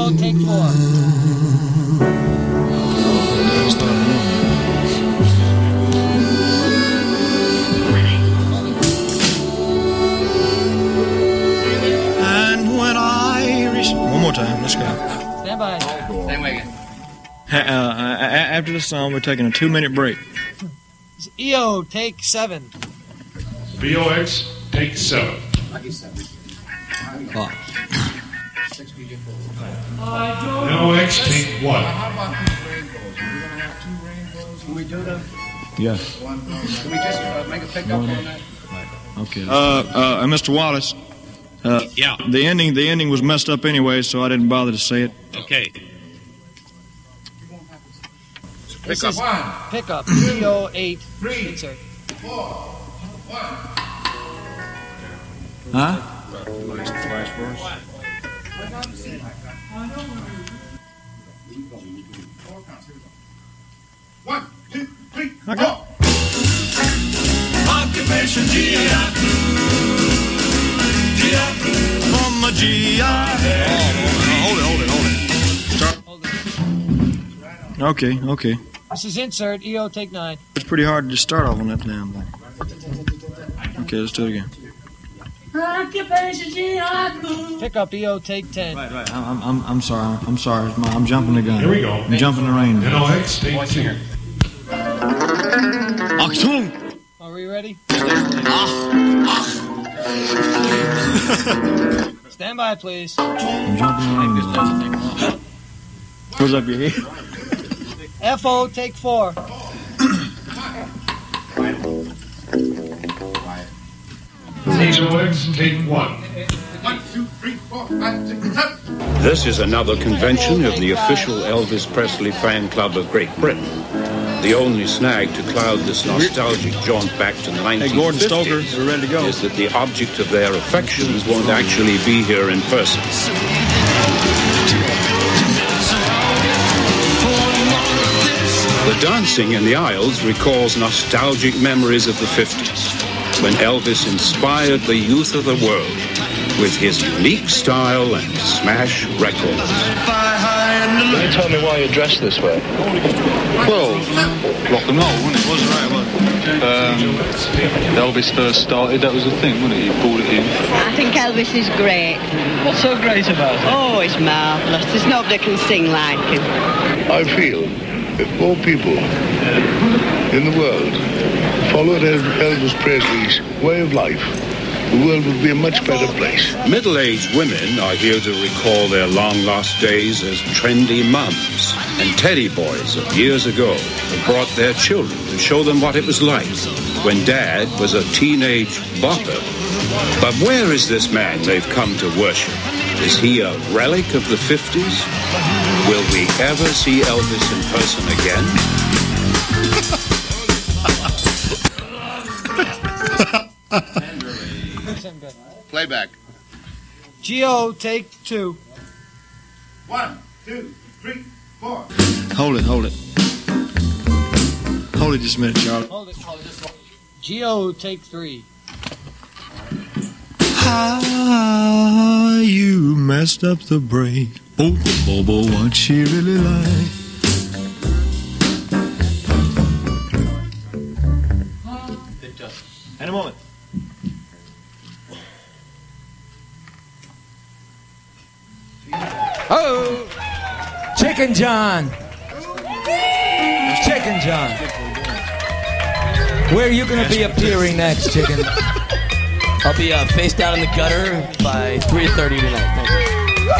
Geo, take 4. And when Irish... One more time, let's go. Stand by. Same way again. After the song, we're taking a 2-minute break. EO, take 7. VOX, take 7. NOX, take 1. Can we do them? Yeah. Can we just make a pickup on that? Okay. Mr. Wallace. Yeah. The ending was messed up anyway, so I didn't bother to say it. Okay. This is pickup. EO, 8. Insert. 4. 1. Huh? Last verse. 1, 2, 3, 4. Okay. Occupation GI from a GI. Hold it. Okay. This is insert. EO, take 9. It's pretty hard to just start off on that damn thing. Okay, let's do it again. Pickup. EO, take 10. Right. I'm sorry. I'm jumping the gun. Here we go. I'm jumping the rain. NOX, take 2. Achtung! Are we ready? Stand by, please. I'm jumping the rain. Goes up your head. FO, take 4. VOX, take 1. 1, 2, 3, 4, 5, 6, 7. This is another convention of the official Elvis Presley fan club of Great Britain. The only snag to cloud this nostalgic jaunt back to the 1950s Hey, Gordon Stoker, we're ready to go. is that the object of their affections won't actually be here in person. The dancing in the aisles recalls nostalgic memories of the 50s, when Elvis inspired the youth of the world with his unique style and smash records. Can you tell me why you're dressed this way? Well, rock and roll, wasn't it? Wasn't right, Elvis first started, that was the thing, wasn't it? You brought it in. I think Elvis is great. What's so great about it? Oh, it's marvellous. There's nobody can sing like him. I feel if more people in the world followed Elvis Presley's way of life, the world would be a much better place. Middle-aged women are here to recall their long-lost days as trendy mums. And teddy boys of years ago have brought their children to show them what it was like when Dad was a teenage bopper. But where is this man they've come to worship? Is he a relic of the 50s? Will we ever see Elvis in person again? Playback. Geo, take 2. 1, 2, 3, 4. Hold it. Hold it just a minute, Charlie. Hold it. Geo, take 3. Ah, you messed up the brain. Bobo, what she really like. In a moment. Oh, Chicken John. Chicken John. Where are you going to be appearing next, Chicken? I'll be face down in the gutter by 3:30 tonight. Thank you.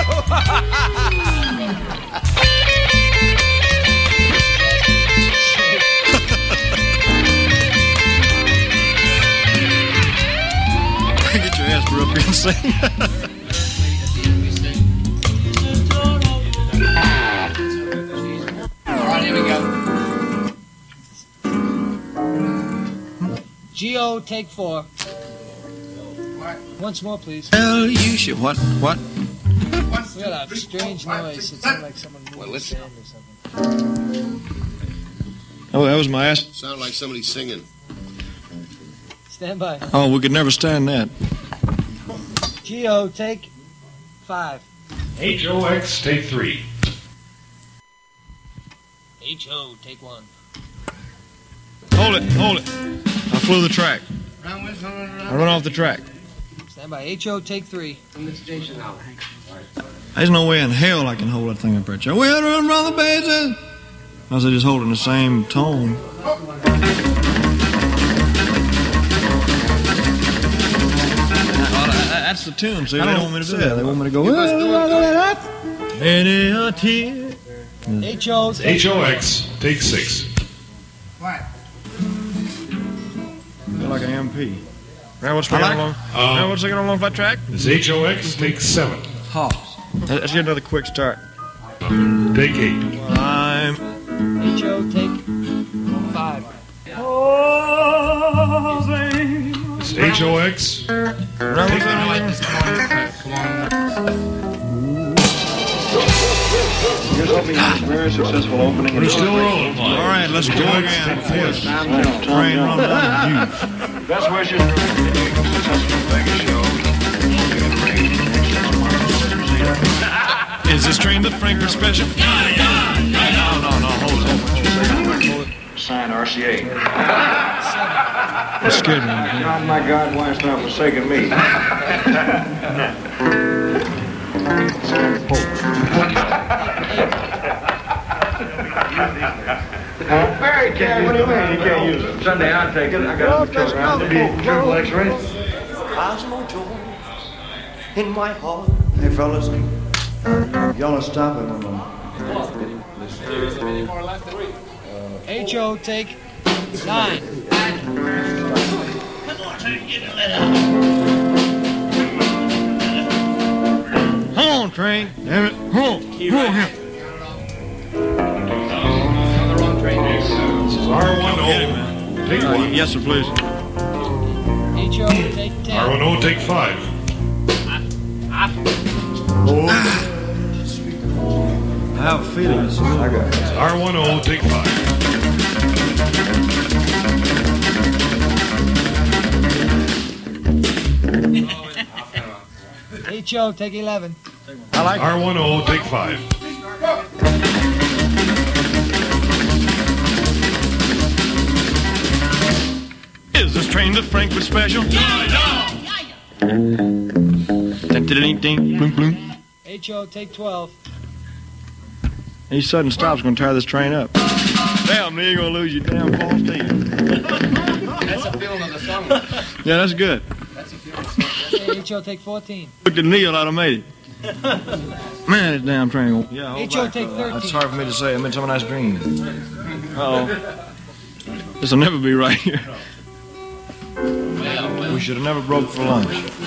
Get your ass up here and sing. All right, here we go. Geo, take 4. Once more, please. Hell, you should. What? We got a strange noise. It sounded like someone moving sand or something. Oh, that was my ass. Sounded like somebody singing. Stand by. Oh, we could never stand that. Geo, take 5. HOX, take 3. H.O., take 1. Hold it. I flew the track. I run off the track. Stand by. H.O., take 3. There's no way in hell I can hold that thing up there. We had to run around the bases. I was just holding the same tone. That's the tune. See, they don't want me to do that. They want me to go. H.O. HOX, take 6. Like an MP. Now what's taking along? Now what's taking along that track? It's HOX, take 7. Hops. Let's get another quick start. Take 8. H.O., take 5. It's HOX. Take 9. Here's hoping it's a very successful opening. We're still rolling. All right, let's go again. Train run down the juice. Best wishes for a successful Vegas show. Is this train the Frankfurt Special? No, hold it. Sign RCA. That scared me. God, my God, why it's not forsaking me? Barry, what do you mean you can't use it? Sunday I'll take it. I got to go around to be triple X-ray. There's no joy in my heart. Hey, fellas, y'all stop it. H.O., take 9. Hold on, train. Damn it. Hold on. R10, take 1. Yes, sir, please. H.O., take 10. R10, take 5. I have a feeling this is R10, take 5. H.O., take 11. I like R10, take 5. Is this train the Frankfurt Special? Ding, bloom, bloom. H.O., take 12. Any sudden stop's gonna tear this train up. Damn, then you're gonna lose your damn false teeth. That's a feeling of the song. Yeah, that's good. That's a feeling. H.O., take 14. Look at Neil, I'd have made it. Man, this damn train. Yeah, H.O., take 13. It's hard for me to say. I'm in some nice dream. Uh-oh. This will never be right here. We should have never broke for lunch.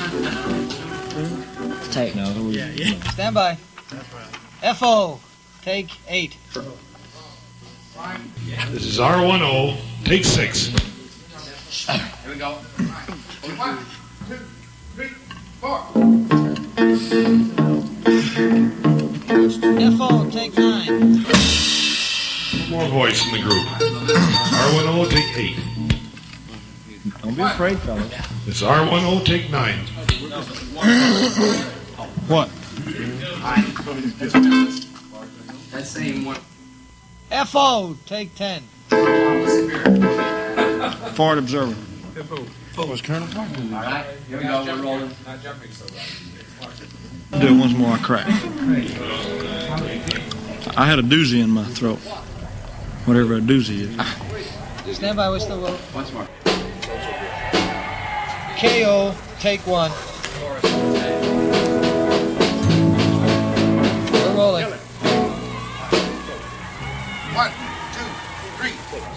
Take no. Stand by. F.O., take 8. This is R10, take 6. Here we go. 1, 2, 3, 4. F.O., take 9. More voice in the group. R10, take 8. Don't be afraid, fellas. It's R10, take 9. What? That same one. F.O., take 10. Forward observer. All right, here we go. We're rolling. Not jumping so well. Do it once more, I crack. I had a doozy in my throat. Whatever a doozy is. Stand by, we're still rolling. Once more. K.O., take 1. We're rolling. 1, 2, 3.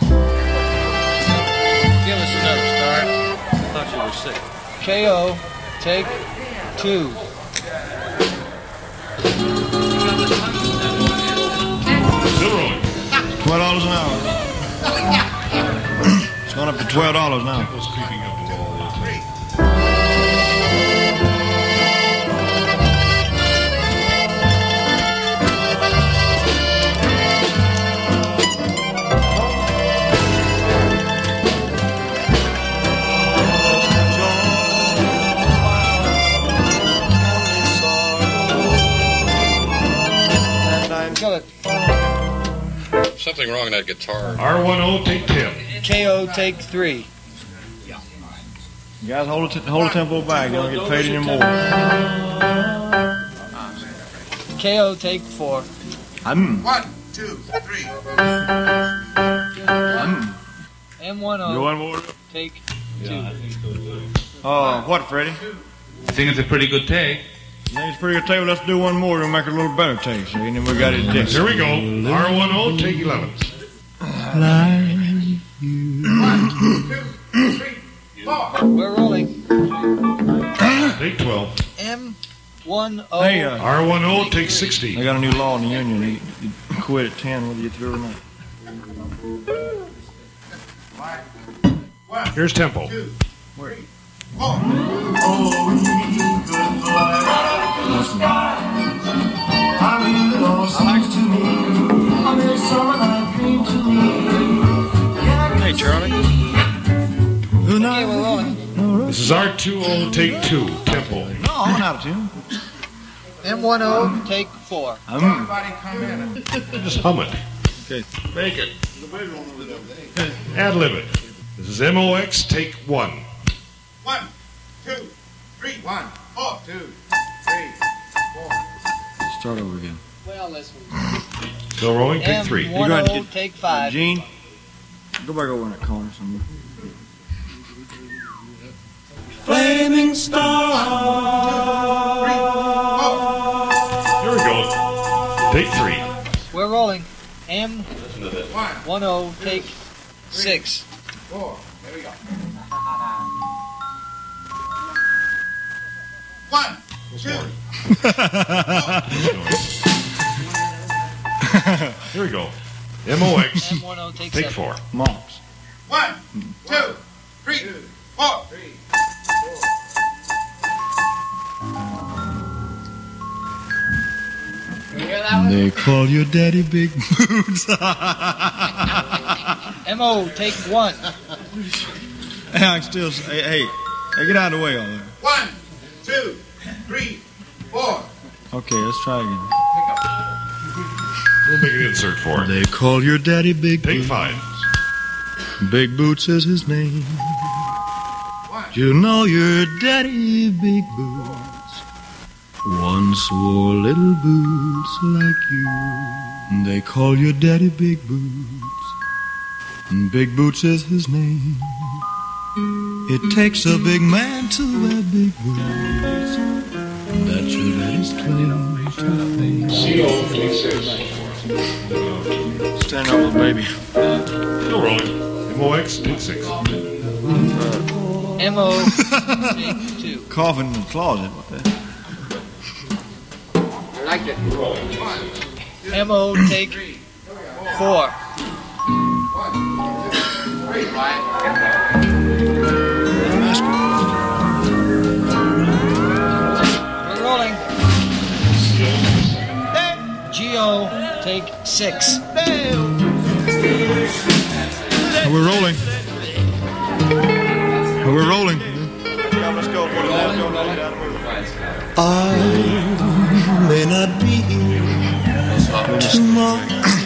Give us another start. I thought you were sick. K.O., take 2. Still rolling. $12 an hour. It's gone up to $12 now. It was creeping up. kill it. Something wrong in that guitar. R10, take 10. KO, take 3. You guys hold the tempo back. You don't get paid anymore. KO, take 4. 1, 2, 3. M10, You want more? take 2. Oh, what, Freddie? I think it's a pretty good take. You think it's a pretty good take? Well, let's do one more and make it a little better take. See, and then we got it. Here we go. R10, take 11. 1, 2, 3, 4. We're rolling. Take 12. M10. Hey, R10, take 60. They got a new law in the union. You quit at 10 whether you through or not. Here's tempo. 2, 3, 4. Hey, Charlie. Okay, we're rolling. This is R20, take 2. Tempo. No, I'm out of tune. M10, take 4. Everybody come in. Just hum it. Okay. Make it. Ad-lib it. This is MOX, take 1. 1, 2, 3, 1, 4, 2, 3, 4. Start over again. Well, this one. Still rolling, take 3. M10, take 5. Gene, go back over in that corner somewhere. Flaming star. Here we go. Take 3. We're rolling. M10, take 6. 4. There we go. 1, 2. Here we go. MOX, M10, take take 7. 4. Mops. 1, 2, 3, 4. They call your daddy Big Boots. MO, take 1. Hey, I can still say, hey, get out of the way all there. 1, 2, 3, 4. Okay, let's try again. We'll make an insert for it. They call your daddy Big Take Boots. 5. Big Boots is his name. You know your daddy Big Boots once wore little boots like you. They call your daddy Big Boots. Big Boots is his name. It takes a big man to wear big boots. That's your daddy's claim to fame. CO, take 6. Stand over, baby. Still rolling. MOX, take 6. MO, take 2. Coughing in the closet. What the? Like it. MO, take 4. 1, 2, 3, 5. We're rolling. Geo, take 6. We're rolling. We're rolling. Let's go. I may not be here tomorrow.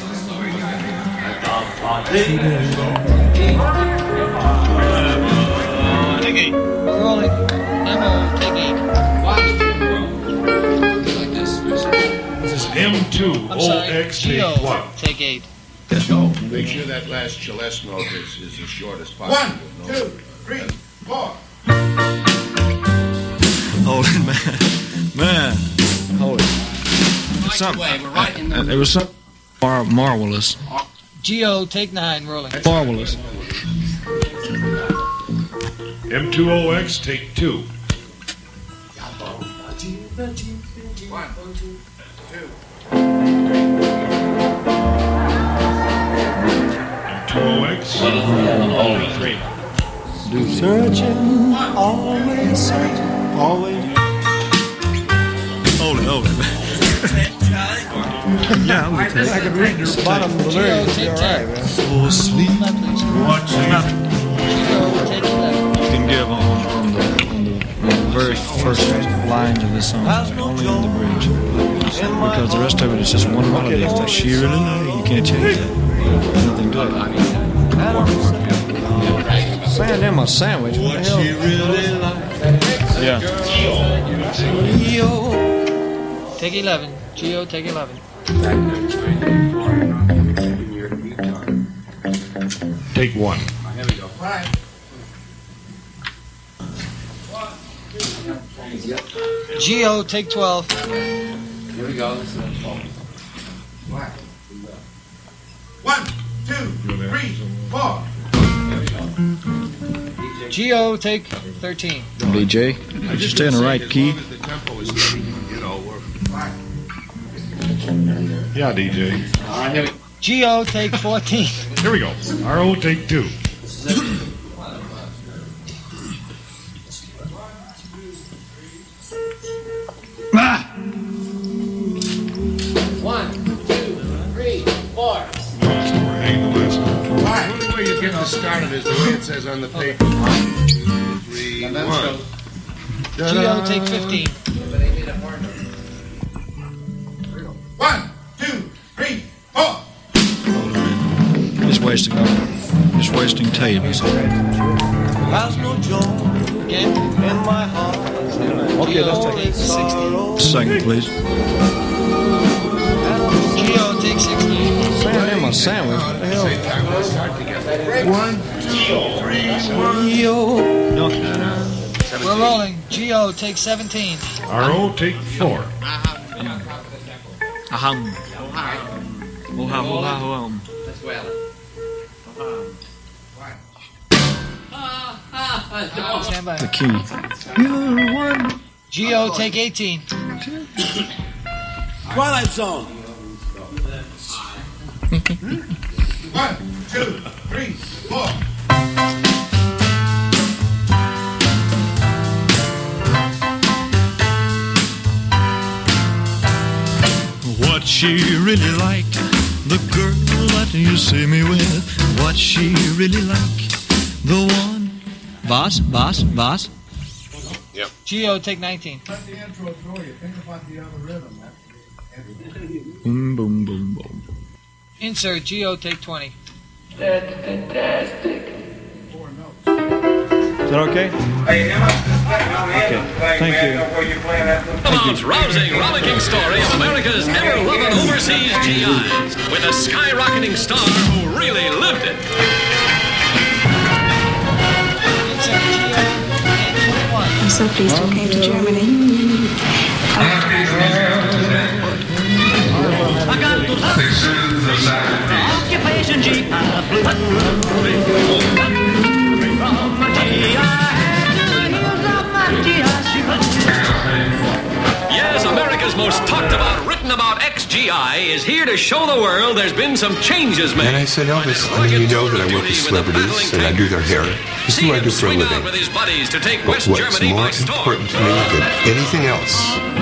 We're rolling. MO, take 8. This is M2OX, Geo, take 1. take 8. Make sure that last Celeste note is as short as 1, possible. 2, 3, 4. Hold it, man. Hold it. It was something marvelous. Geo, take 9, rolling. Marvelous. M2OX, take 2. 1, 2. M2OX, take 3. Searching, always searching, always. Hold it. Yeah, I'm gonna take it. I can read the bottom of the lyrics. You'll be all right, man. For sleep, watching nothing. Geo, take 11. You can give on the very first lines of the song, only in the bridge. Because the rest of it is just one melody. It's like she really like. You can't change that. Nothing to it. Saying them a sandwich. What the hell? She really like. Yeah. Take 11. Geo, take 11. Take 1. Here we go. Right. Geo, take 12. Here we go. 1, 2, 3, 4. Geo, take 13. BJ, just stay in the right key. Yeah, DJ. Geo, take 14. Here we go. RO, take 2. Ah! 1, 2, 3, 4. The way you get this started is the way it says on the paper. 1, 2, 3, 1. Geo, take 15. 1, 2, 3, 4. Just wasting tape. There's no joy in my heart. Okay, let's take it. 16. Second, please. Geo, take 16. Saying them a sandwich. What the hell? 1, 2, 3, 1. We're rolling. Geo, take 17. RO, take 4. Aham. Stand by. The key. Geo, take 18. Twilight Zone. 1, 2, 3, 4. What she really like, the girl that you see me with. What she really like, the one. Was? Yep. Geo, take 19. Let the intro throw you. Think about the other rhythm. Boom, boom, boom, boom. Insert. Geo, take 20. That's fantastic. Is that okay? Okay. Thank you. Paramount's rousing, rollicking story of America's ever-loving overseas GIs with a skyrocketing star who really lived it. I'm so pleased you came to Germany. Occupation GI. Yes, America's most talked about, written about ex-GI is here to show the world there's been some changes made. And I said, Elvis, I mean, you know that I work with celebrities and I do their hair. This is what I do for a living. With his buddies to take But West what's Germany more by storm. important to me than anything else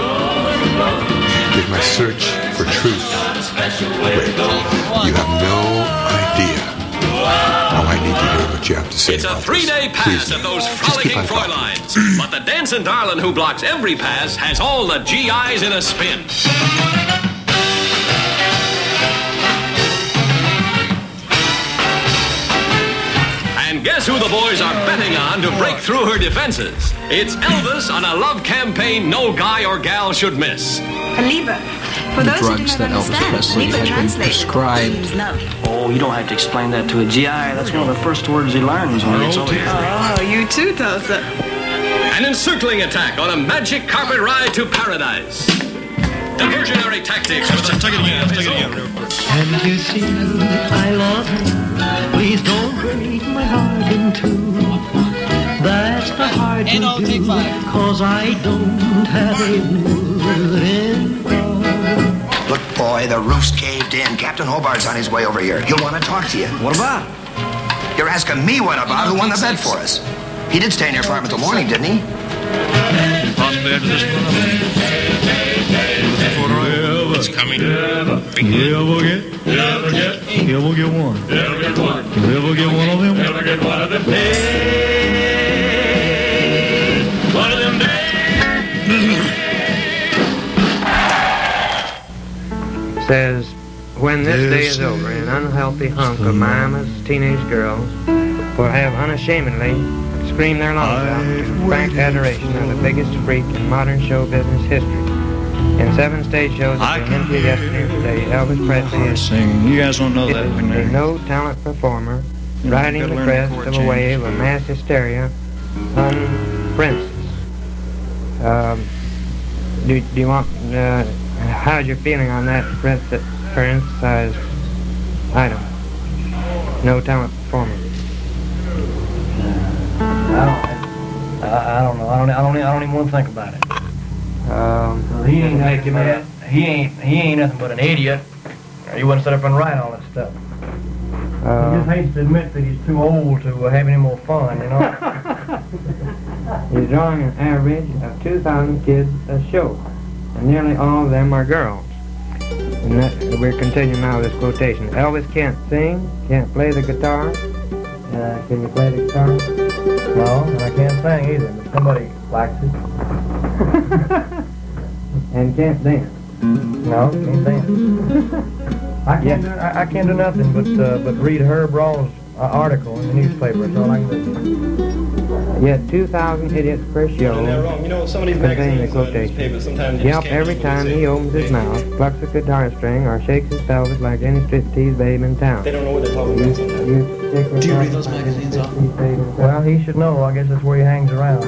is my search for truth. Wait, you have no idea how I need to hear what you have to say. It's a about 3-day this. pass Please, at those just keep frolicking on talking. Fräuleins. But the dancing darling who blocks every pass has all the GIs in a spin. And guess who the boys are betting on to break through her defenses? It's Elvis on a love campaign no guy or gal should miss. Lieber. For The those who do drugs not that Elvis understand, Presley Lieber had been translated prescribed. means love. Oh, you don't have to explain that to a GI. That's one of the first words he learns when he gets over here. Oh, you too, Tulsa. An encircling attack on a magic carpet ride to paradise. Diversionary tactics. Take it again real quick. And you see, I love her. Please don't break my heart in two. That's the hard to do, cause I don't have a wooden heart. Look, boy, the roof's caved in. Captain Hobart's on his way over here. He'll want to talk to you. What about? You're asking me what about? Who won the bet for us? He did stay in your farm until morning, didn't he? Possibly after this one. It's coming. Yeah, we'll get one. Yeah, we'll get one. Never get one. We'll get one of them. Never get one of them. One of them days. says, when this day is over, an unhealthy hunk of Miami's teenage girls will have unashamedly screamed their lungs out in frank adoration of the biggest freak in modern show business history. In 7 stage shows of the MP yesterday and today, Elvis Presley is You guys don't know that. a no-talent performer riding the crest of a wave of mass hysteria on Prince. Do you want, how's your feeling on that, for instance, item? No talent performer. I don't know. I don't even want to think about it. He ain't make you mad. He ain't nothing but an idiot. He wouldn't sit up and write all that stuff. He just hates to admit that he's too old to have any more fun, you know. He's drawing an average of 2,000 kids a show, and nearly all of them are girls. And we're continuing now with this quotation. Elvis can't sing, can't play the guitar. Can you play the guitar? No, and I can't sing either, but somebody likes it. And can't dance. No, can't dance. I can't do nothing but read Herb Rawls' article in the newspaper. That's all I can do. Yet 2,000 idiots per show. You know, some of these magazines newspapers sometimes yelp every time he opens his mouth, plucks a guitar string, or shakes his pelvis like any striptease babe in town. They don't know what they're talking about sometimes. Do you read those magazines often? Well, he should know. I guess that's where he hangs around.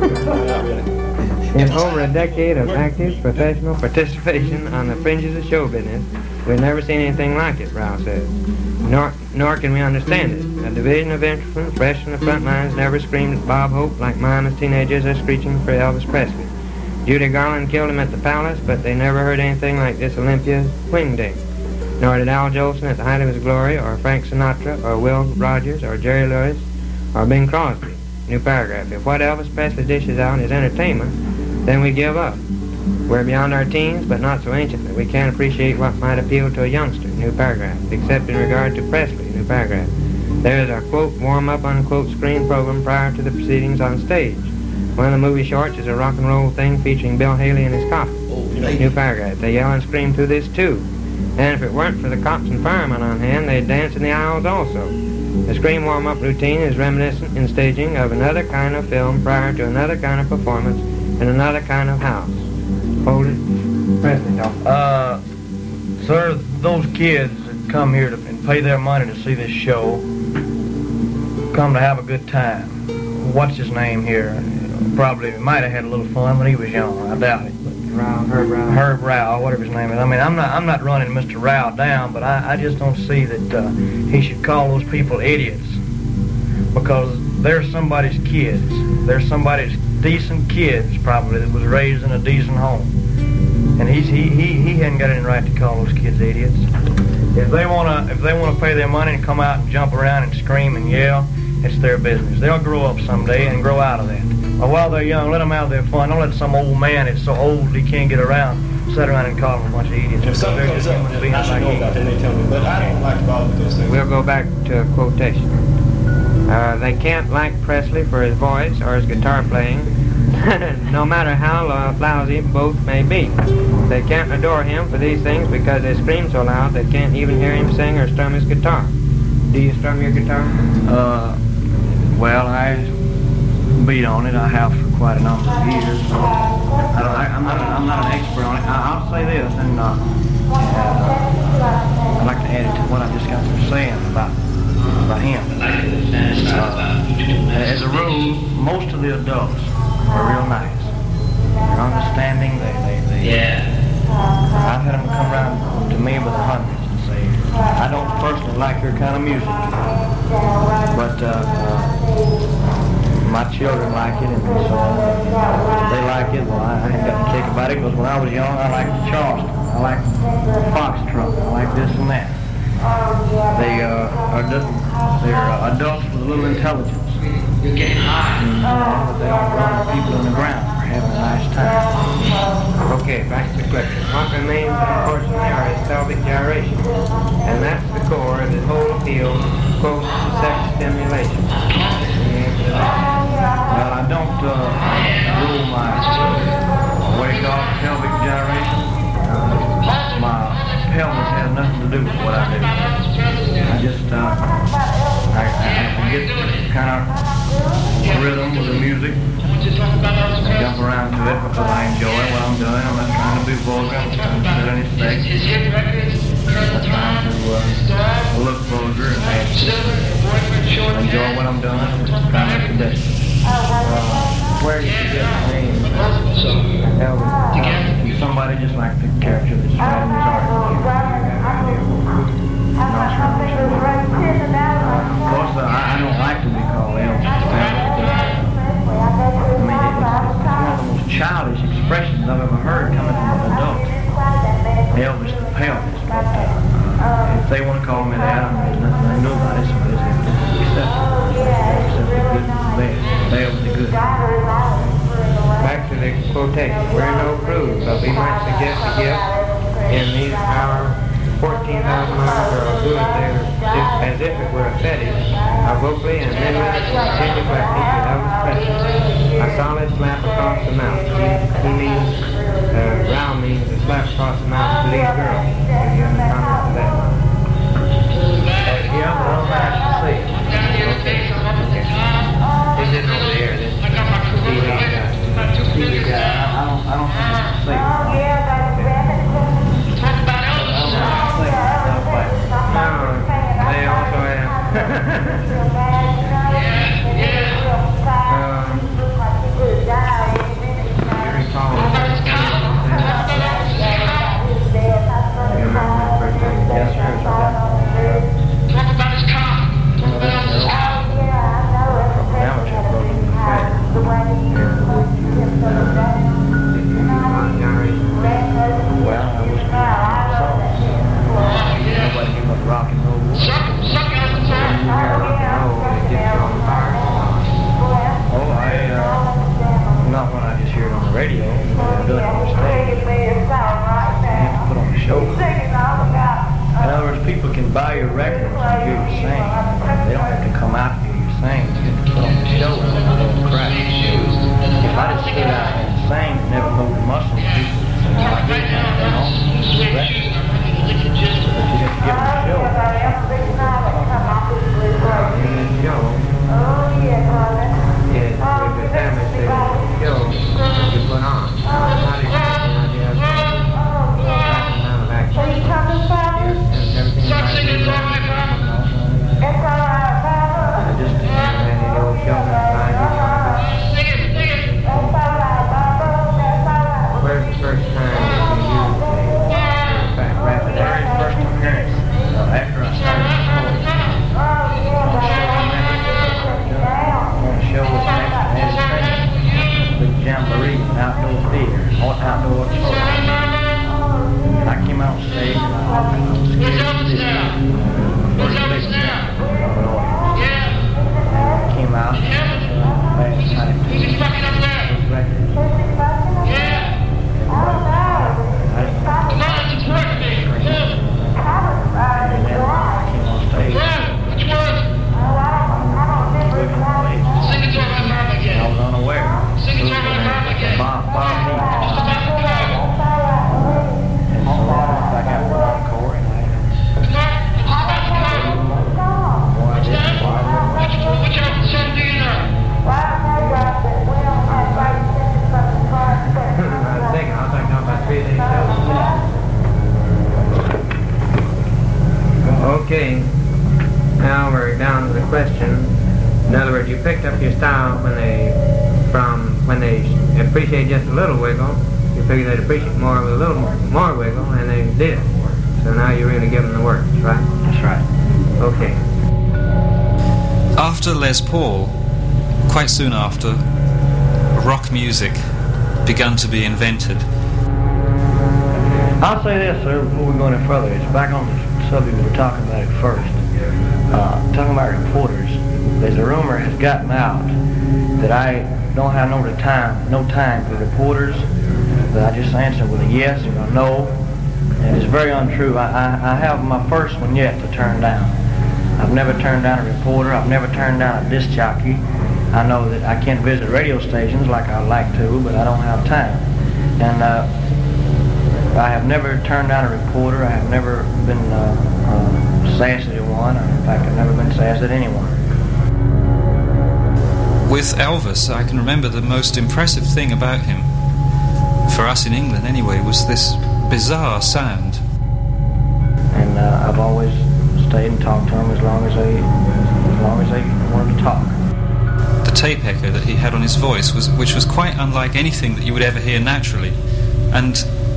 In over a decade of active professional participation on the fringes of show business, we've never seen anything like it, Ralph says. Nor can we understand it. A division of infants fresh from the front lines never screamed at Bob Hope like Miami's teenagers are screeching for Elvis Presley. Judy Garland killed him at the Palace, but they never heard anything like this Olympia's wingding. Nor did Al Jolson at the height of his glory, or Frank Sinatra, or Will Rogers, or Jerry Lewis, or Bing Crosby. New paragraph. If what Elvis Presley dishes out is entertainment, then we give up. We're beyond our teens, but not so ancient that we can't appreciate what might appeal to a youngster. New paragraph. Except in regard to Presley. New paragraph. There is our, quote, warm-up, unquote, screen program prior to the proceedings on stage. One of the movie shorts is a rock and roll thing featuring Bill Haley and his coffin. New paragraph. They yell and scream through this, too. And if it weren't for the cops and firemen on hand, they'd dance in the aisles also. The screen warm-up routine is reminiscent in staging of another kind of film prior to another kind of performance in another kind of house. Hold it. Presley, talk. Sir, those kids that come here and pay their money to see this show come to have a good time. What's his name here? Probably might have had a little fun when he was young. I doubt it. Herb Rao, whatever his name is. I mean, I'm not running Mr. Rao down, but I just don't see that he should call those people idiots, because they're somebody's kids. They're somebody's decent kids, probably, that was raised in a decent home. And he hadn't got any right to call those kids idiots. If they wanna pay their money and come out and jump around and scream and yell, it's their business. They'll grow up someday and grow out of that. But while they're young, let them have their fun. Don't let some old man that's so old he can't get around sit around and call them a bunch of idiots. If something comes up, I should know about it, they tell me. But I don't like to bother with those things. We'll go back to a quotation. They can't like Presley for his voice or his guitar playing, no matter how lousy both may be. They can't adore him for these things because they scream so loud they can't even hear him sing or strum his guitar. Do you strum your guitar? Well, I beat on it. I have for quite a number of years. I'm not an expert on it. I'll say this, and I'd like to add it to what I just got through saying about him. As a rule, most of the adults are real nice. They're understanding. I've had them come around to me with hundreds and say, I don't personally like your kind of music, but my children like it, and so they like it. Well, I ain't got to kick about it, because when I was young, I liked Charleston, I liked Foxtrot, I liked this and that. They're adults with a little intelligence. You're getting high. But they don't run people on the ground for having a nice time. Okay, back to the question. What remains, unfortunately, are his pelvic gyrations, and that's the core of his whole field, quote, sex stimulation. Well, I don't rule my weight off pelvic gyration. My Elvis has nothing to do with what I do. I just, I get kind of rhythm with the music. I jump around to it because I enjoy what I'm doing. I'm not trying to be vulgar. I'm trying to set any stakes. I'm not trying to look vulgar and I enjoy what I'm doing. I'm just trying to make the best. Where did you get the name Elvis? Somebody just like the character that's right in his art. Of course, I don't like to be called Elvis. I mean, it's one of the most childish expressions I've ever heard coming from an adult. Elvis the pelvis. But if they want to call me that, I mean, there's nothing I know about it, so it's accept the good and the bad. Bad with the good. Back to the quotation. We're no prudes, but we might suggest a gift in these our 14,000-mile girls who is there as if it were a fetish, are vocally and mentally continued by each Elvis Presley. A solid slap across the mouth. He means, round means a slap across the mouth to these girls. If you have any comment to that? Yeah, but I don't like to see it. Okay. He didn't over there, this TV guy. I don't think I can see it. No, they also have. You recall you remember the first time? Yes, sir. Talk about his car. Talk about his car. Well, I was nobody knew what rock and roll was. Oh, not when I just hear it on the radio. I do it on the stage. I have to put on a show. In other words, people can buy your records and hear you sing. They don't have to come out and hear you sing. You have to put on the show and they'll crack. If I just stood out and sang and never moved a muscle, people would say, I did that on the record. But you have to give them a show. Yes, with the damage they show that you put on. How do you get an idea of action? Everything I just had the old show Where's the first time that you used the rapid very first appearance after I started recording. The show was next to Eddie Big Jamboree, outdoor theater, outdoor auditorium. I came out on stage and I was scared to do first big jump of an audience. I came out last night to those records. I didn't know and then I came on stage. I was unaware. Bob Heath. And so I got one encore and I Okay, now we're down to the question. In other words, you picked up your style when they appreciate just a little wiggle. You figured they'd appreciate more with a little more wiggle, and they did. So now you really give them the works, right? That's right. Okay. After Les Paul, quite soon after, rock music began to be invented. I'll say this, sir, before we go any further. It's back on the subject we were talking about at first. Talking about reporters. There's a rumor has gotten out that I don't have no time for reporters. That I just answer with a yes or a no. And it's very untrue. I have my first one yet to turn down. I've never turned down a reporter. I've never turned down a disc jockey. I know that I can't visit radio stations like I'd like to, but I don't have time. And I have never turned down a reporter. I have never been sassed at one. In fact, I've never been sassed at anyone. With Elvis, I can remember the most impressive thing about him, for us in England anyway, was this bizarre sound. And I've always stayed and talked to him as long as they wanted to talk. The tape echo that he had on his voice, which was quite unlike anything that you would ever hear naturally. And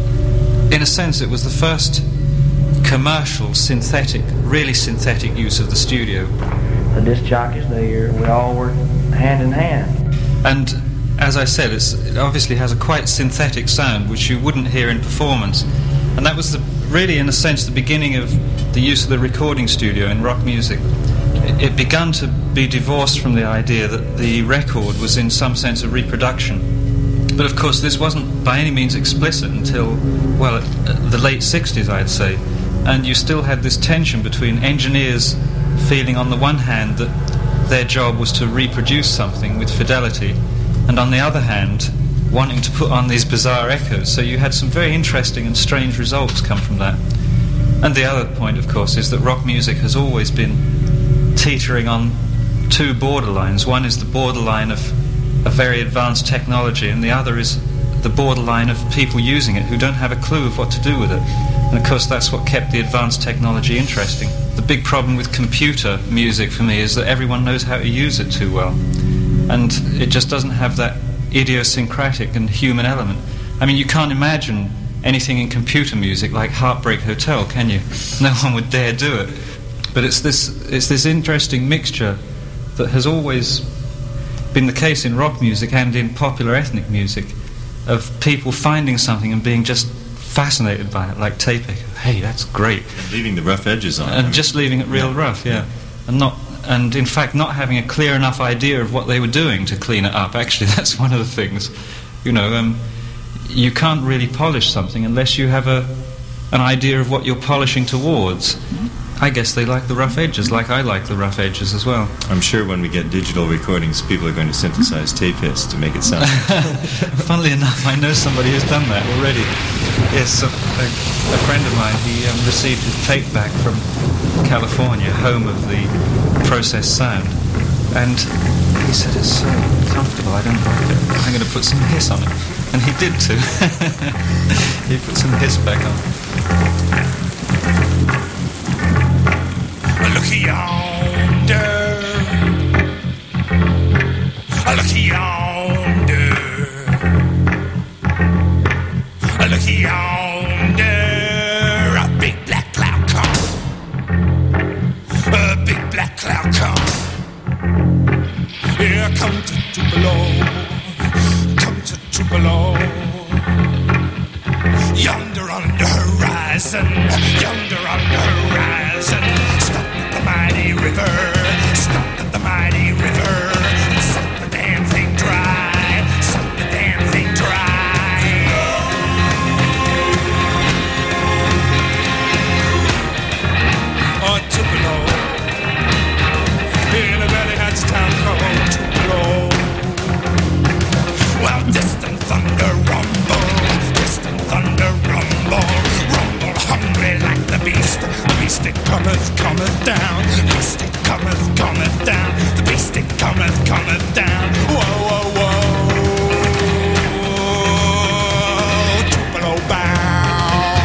in a sense, it was the first commercial, really synthetic use of the studio. The disc jockeys there, we all worked hand in hand. And as I said, it obviously has a quite synthetic sound, which you wouldn't hear in performance. And that was really, in a sense, the beginning of the use of the recording studio in rock music. It began to be divorced from the idea that the record was in some sense a reproduction. But of course this wasn't by any means explicit until, well, the late 60s, I'd say. And you still had this tension between engineers feeling on the one hand that their job was to reproduce something with fidelity, and on the other hand wanting to put on these bizarre echoes. So you had some very interesting and strange results come from that. And the other point, of course, is that rock music has always been teetering on two borderlines. One is the borderline of a very advanced technology, and the other is the borderline of people using it who don't have a clue of what to do with it. And of course that's what kept the advanced technology interesting. The big problem with computer music for me is that everyone knows how to use it too well, and it just doesn't have that idiosyncratic and human element. I mean, you can't imagine anything in computer music like Heartbreak Hotel, can you? No one would dare do it. But it's this interesting mixture that has always been the case in rock music and in popular ethnic music, of people finding something and being just fascinated by it, like tape echo. Hey, that's great. And leaving the rough edges on. And just leaving it real rough, yeah. And in fact not having a clear enough idea of what they were doing to clean it up. Actually, that's one of the things. You know, you can't really polish something unless you have an idea of what you're polishing towards. I guess they like the rough edges, like I like the rough edges as well. I'm sure when we get digital recordings, people are going to synthesize tape hits to make it sound. Funnily enough, I know somebody who's done that already. Yes, a friend of mine, he received his tape back from California, home of the processed sound, and he said, it's so comfortable, I don't like it. I'm going to put some hiss on it. And he did too. He put some hiss back on. Look yonder, look yonder, look yonder, a big black cloud come, a big black cloud come. Here come to Tupelo, yonder on the horizon, yonder on the horizon. Stop at the mighty river, stop at the mighty river, suck the damn thing dry, suck the damn thing dry. Oh, Tupelo, in a very hot town called Tupelo. Well, distant thunder rumble, distant thunder rumble, rumble hungry like the beast. The beast it cometh, cometh down. The beast it cometh, cometh down. The beast it cometh, cometh down. Whoa, whoa, whoa. Tupelo bound.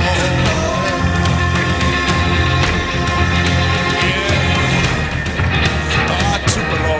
Yeah. Ah, Tupelo.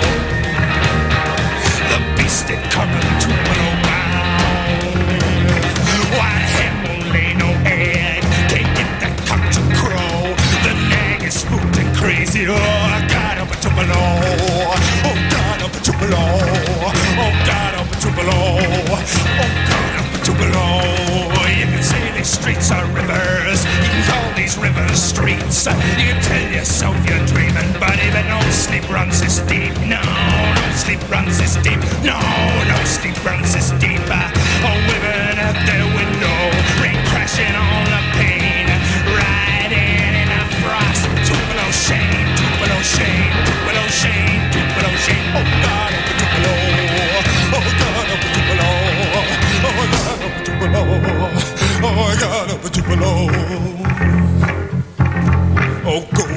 The beast it cometh, Tupelo bound. Why hell lay no egg? Can't get that cock to crow. The nag is spooked and crazy. Oh, I got up a Tupelo. Oh, God, up a Tupelo. Oh, God, up a Tupelo. Oh, God, up a Tupelo. You can say these streets are rivers. You can call these rivers streets. You can tell yourself you're dreaming, buddy, but no sleep runs this deep. No, no sleep runs this deep. No, no sleep runs this deep. Oh, women at their window, rain crashing on the pane, riding in a frost. Tupelo shame, Tupelo shame, Tupelo shame, Tupelo shame. Oh God, up a Tupelo. Oh God, up a Tupelo. Oh God, up a Tupelo. Oh God, up a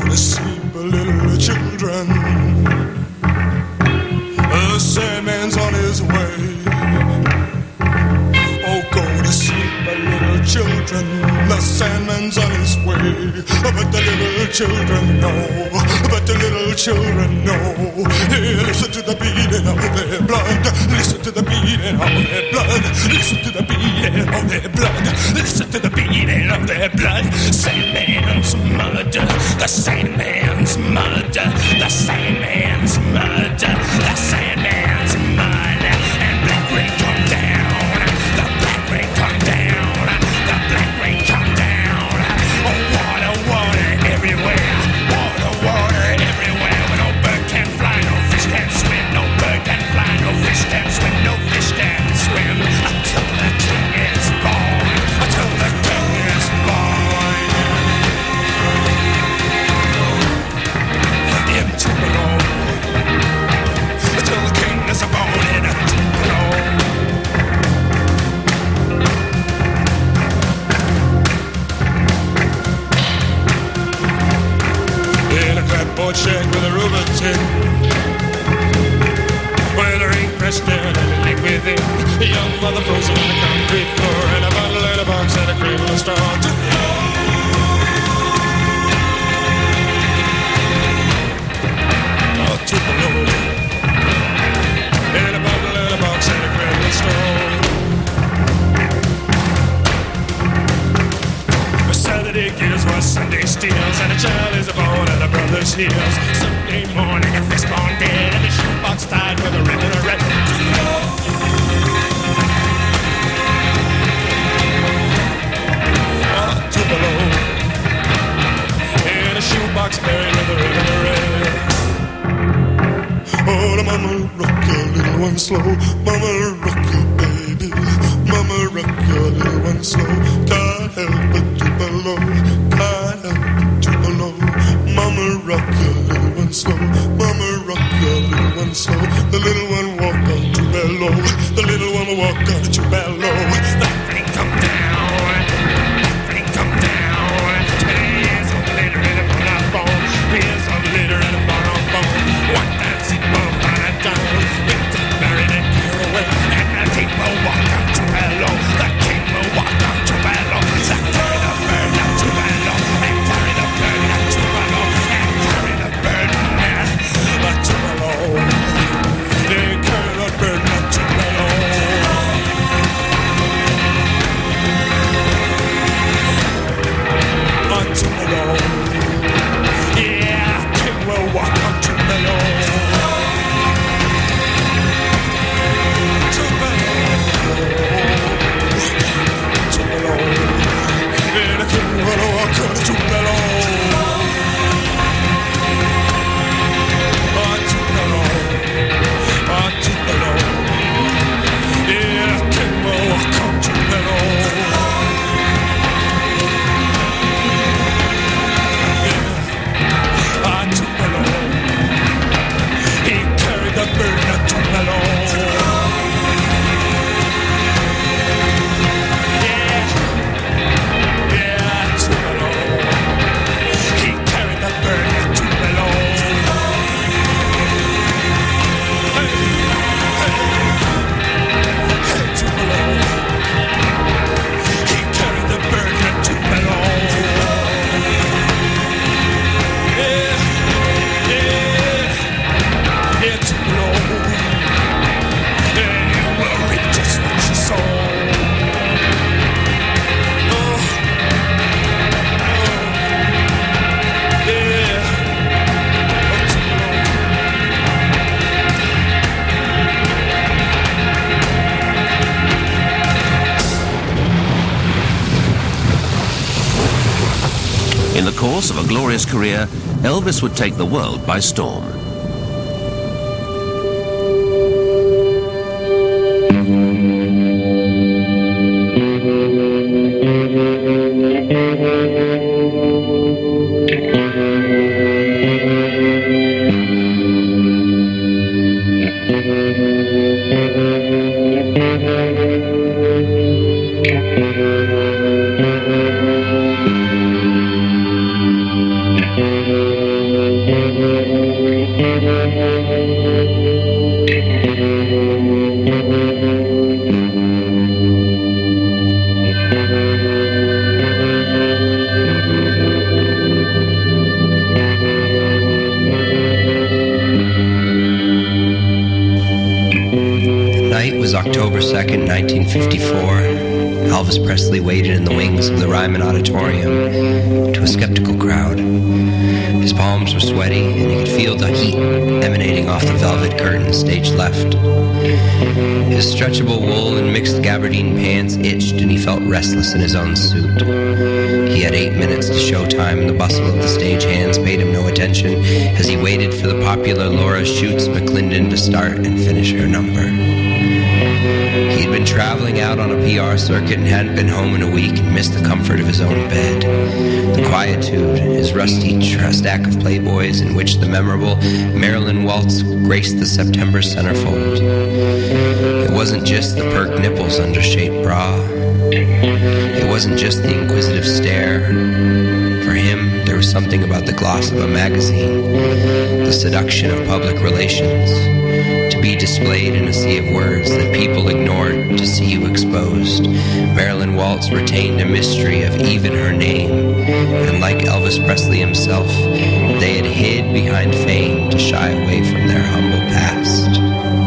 to sleep, little children. The Sandman's on his way. Oh, go to sleep, little children. The Sandman's on his way. But the little children know. But the little children know. Yeah, listen to the beating of their blood. Listen to the beating of their blood. Listen to the beating of their blood. Listen to the beating of their blood. Sandman's mud. The Sandman's mud. The Sandman's mud. The Sandman's mud. And black rain come down. The black rain come down. The black rain come down. Oh, water, water everywhere. Water, water everywhere. When no bird can fly, no fish can swim. No bird can fly, no fish can swim. No fish can swim until the king is born. Until the king is born. In Tupelo. Until the king is born in a Tupelo. In a clapboard shed with a rubber tin, where there ain't crest down and a leg within. A young mother frozen in the concrete floor, and a bottle and a box and a cradle of straw. Oh, Tupelo. In a bottle and a box and a cradle of straw. Saturday gives what Sunday steals, and a child is born at a brother's heels. Sunday morning, a fistborn dead, and a shoebox tied with a ribbon of red. Oh, Tupelo. In a shoebox buried with a ribbon of red. Oh, the mama rock your little one slow. Mama rock your baby. Mama rock your little one slow. God help it, Tupelo. God help it, Tupelo. Mama rock your little one slow. Mama rock your little one slow. The little one walk on Tupelo. The little one will walk on Tupelo. That thing come down. That thing come down. Here's a litter in a phone. Here's a litter in a phone. What that's it, mom, find it down. It's buried and clear away. And the king will walk on Tupelo. The king will walk on Tupelo. So carry the bird up Tupelo. And carry the bird up Tupelo. And carry the bird up Tupelo. They carry the bird up Tupelo. Tupelo. Yeah, king will walk on Tupelo. In the course of a glorious career, Elvis would take the world by storm. October 2nd, 1954, Elvis Presley waited in the wings of the Ryman Auditorium to a skeptical crowd. His palms were sweaty, and he could feel the heat emanating off the velvet curtain stage left. His stretchable wool and mixed gabardine pants itched, and he felt restless in his own suit. He had 8 minutes to showtime, and the bustle of the stagehands paid him no attention as he waited for the popular Laura Schutz McClendon to start and finish her number. He'd been traveling out on a PR circuit and hadn't been home in a week and missed the comfort of his own bed. The quietude, his rusty stack of Playboys in which the memorable Marilyn Waltz graced the September centerfold. It wasn't just the perked nipples under shaped bra. It wasn't just the inquisitive stare. For him, there was something about the gloss of a magazine, the seduction of public relations. To be displayed in a sea of words that people ignored to see you exposed. Marilyn Waltz retained a mystery of even her name, and like Elvis Presley himself, they had hid behind fame to shy away from their humble past.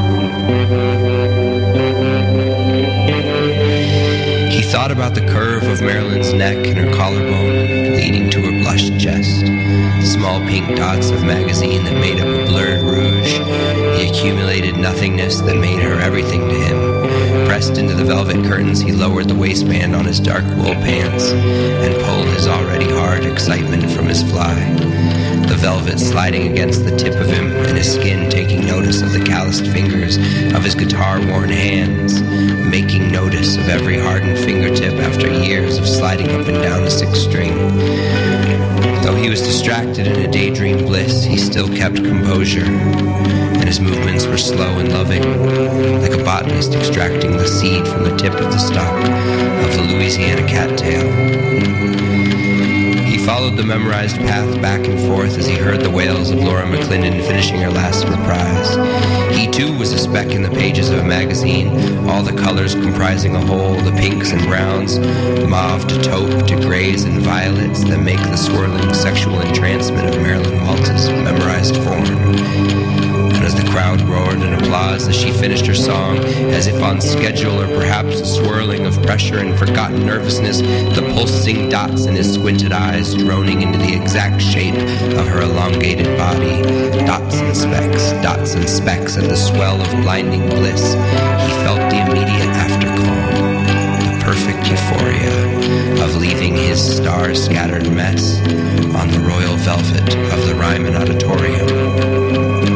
He thought about the curve of Marilyn's neck and her collarbone leading to her blushed chest, the small pink dots of magazine that made up a blurred rouge, the accumulated nothingness that made her everything to him. Pressed into the velvet curtains, he lowered the waistband on his dark wool pants and pulled his already hard excitement from his fly. The velvet sliding against the tip of him and his skin taking notice of the calloused fingers of his guitar-worn hands, making notice of every hardened fingertip after years of sliding up and down a sixth string. Though he was distracted in a daydream bliss, he still kept composure, and his movements were slow and loving, like a botanist extracting the seed from the tip of the stalk of the Louisiana cattail. He followed the memorized path back and forth as he heard the wails of Laura McClendon finishing her last reprise. He too was a speck in the pages of a magazine, all the colors comprising a whole, the pinks and browns, mauve to taupe to grays and violets that make the swirling sexual entrancement of Marilyn Waltz's memorized form. And as the crowd roared in applause as she finished her song, as if on schedule or perhaps a swirling of pressure and forgotten nervousness, the pulsing dots in his squinted eyes droning into the exact shape of her elongated body, dots and specks at the swell of blinding bliss, he felt the immediate after calm, the perfect euphoria of leaving his star-scattered mess on the royal velvet of the Ryman Auditorium.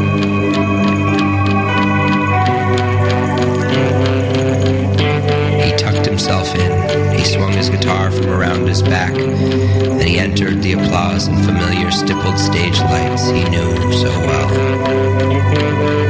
Himself in. He swung his guitar from around his back, and he entered the applause and familiar stippled stage lights he knew so well.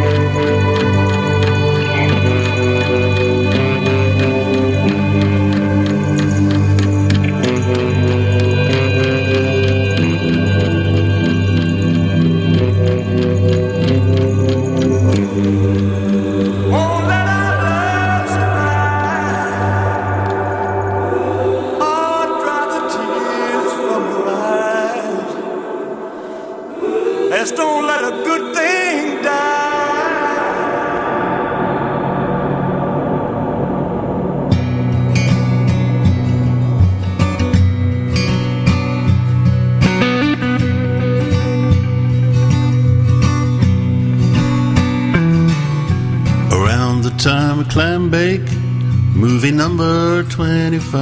Clam Bake, movie number 25.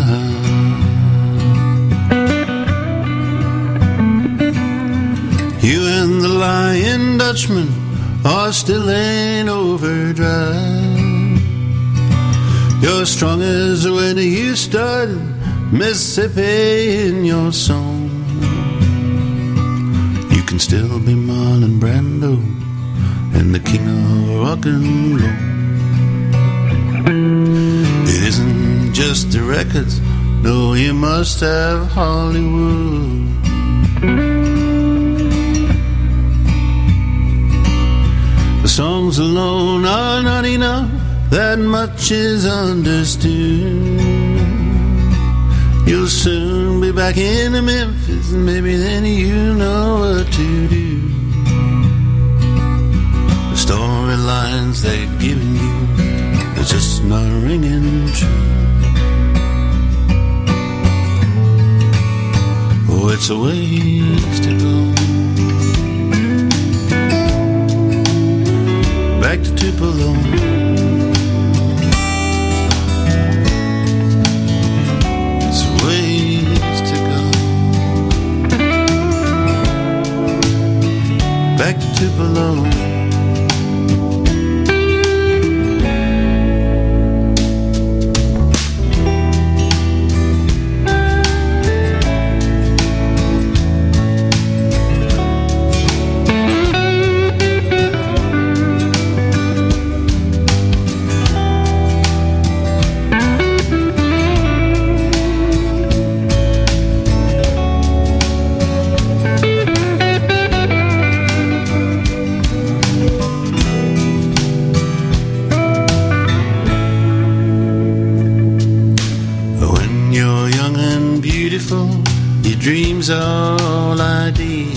You and the Lion Dutchman are still in overdrive. You're strong as when you started Mississippi in your song. You can still be Marlon Brando and the king of rock and roll. It isn't just the records, no, you must have Hollywood. souls alone are not enough, that much is understood. You'll soon be back in Memphis, and maybe then you know what to do. The storylines they're giving you, they're just not ringing true. Oh, it's a ways to go. Back to Tupelo. It's a ways to go. Back to Tupelo. Dreams are all ideal.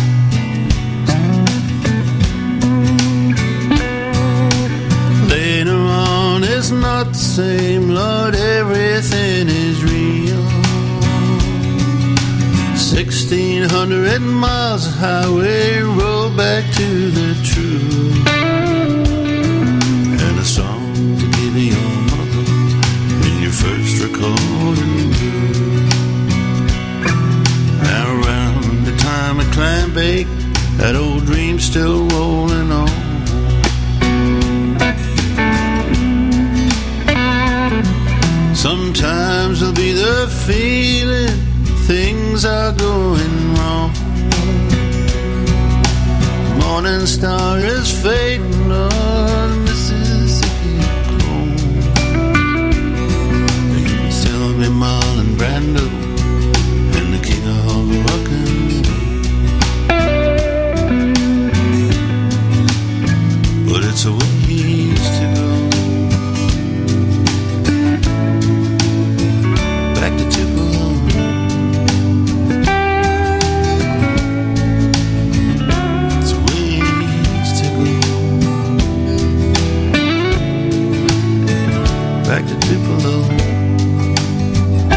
Later on it's not the same, Lord, everything is real. 1,600 miles of highway roll back to the truth. And a song to give your mother when you first recording blue. Time I climb back, that old dream's still rolling on. Sometimes there'll be the feeling things are going wrong. Morning star is fading on Mississippi chrome. You can still be Marlon Brando and the king of rock and it's a ways to go. Back to Tupelo. It's a ways to go. Back to Tupelo.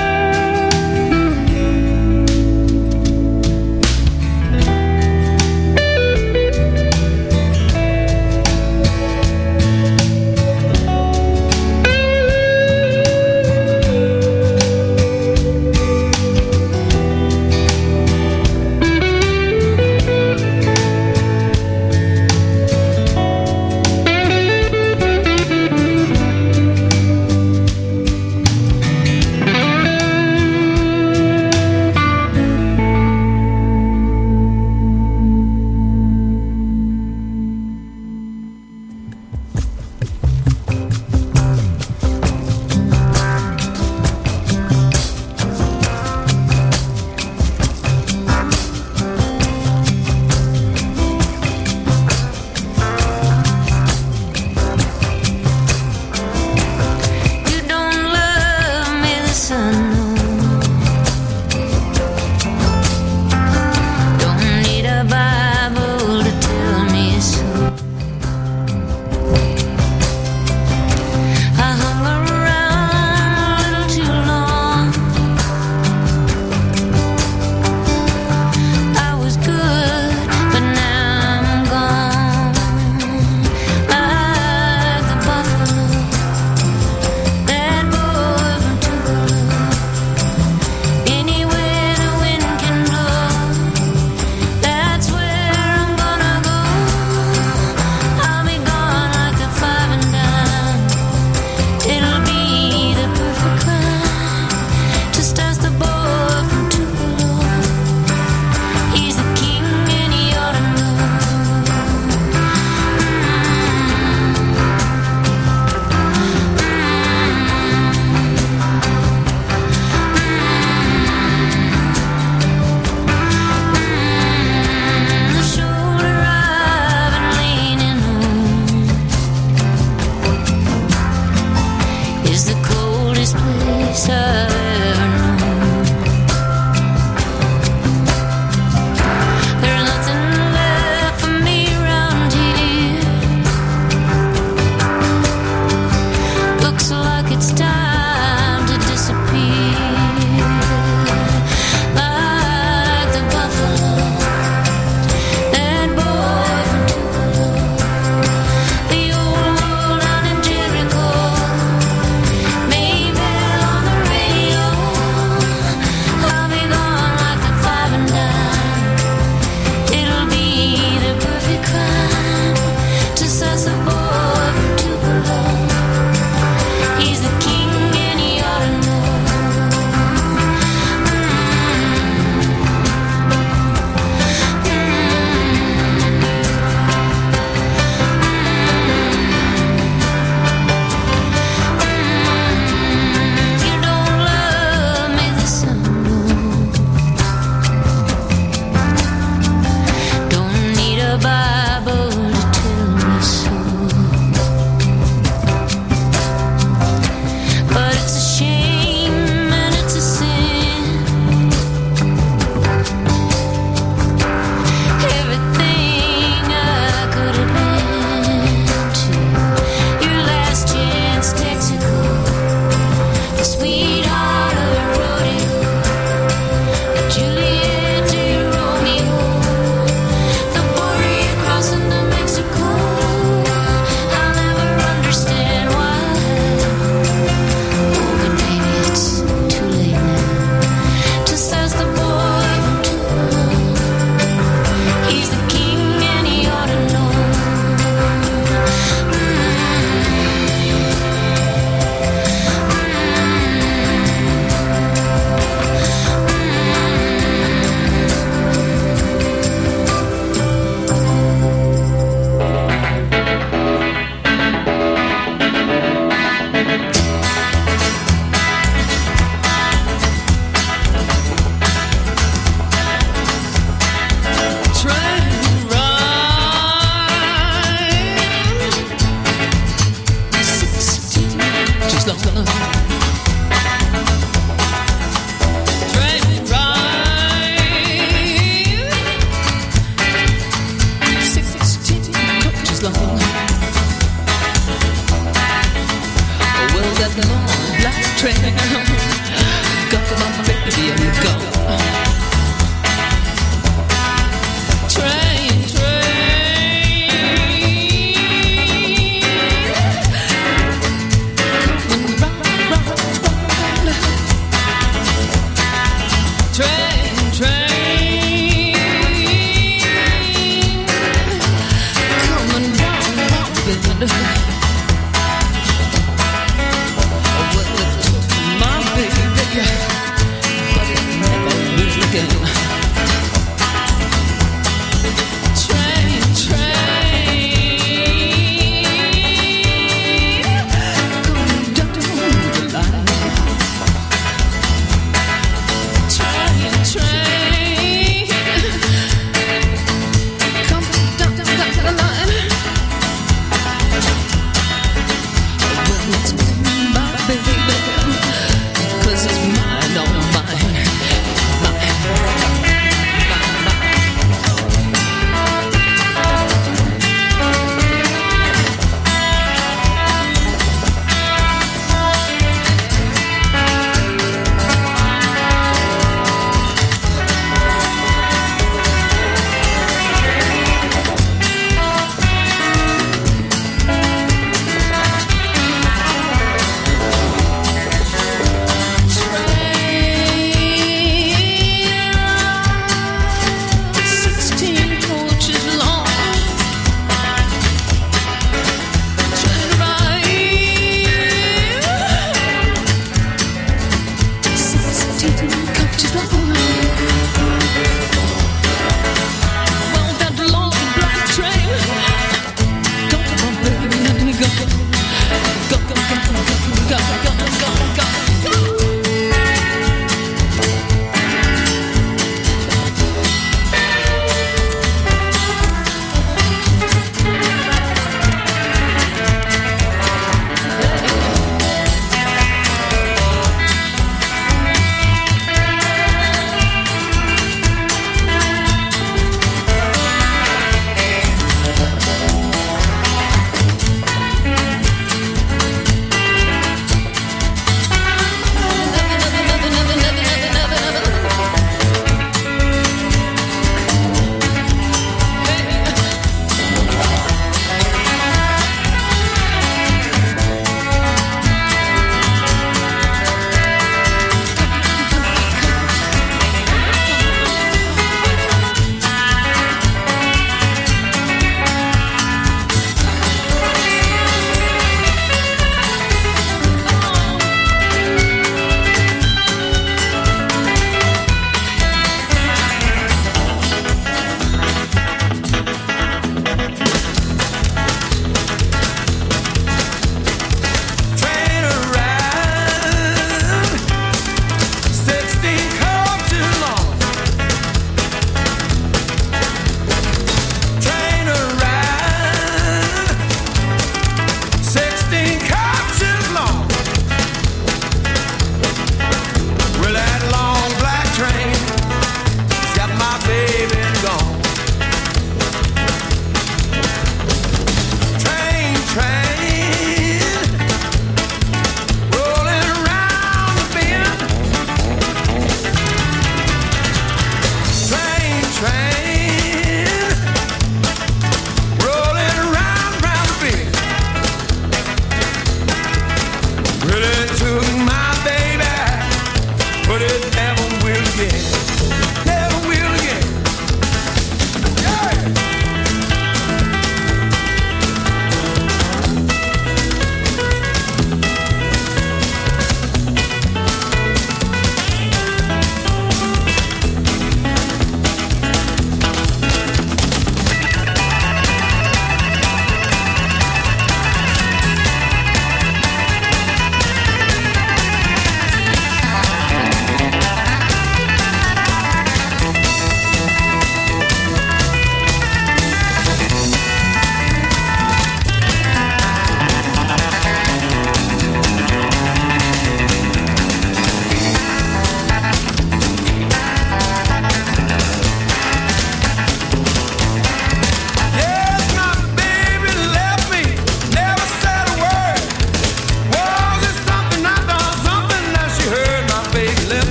train.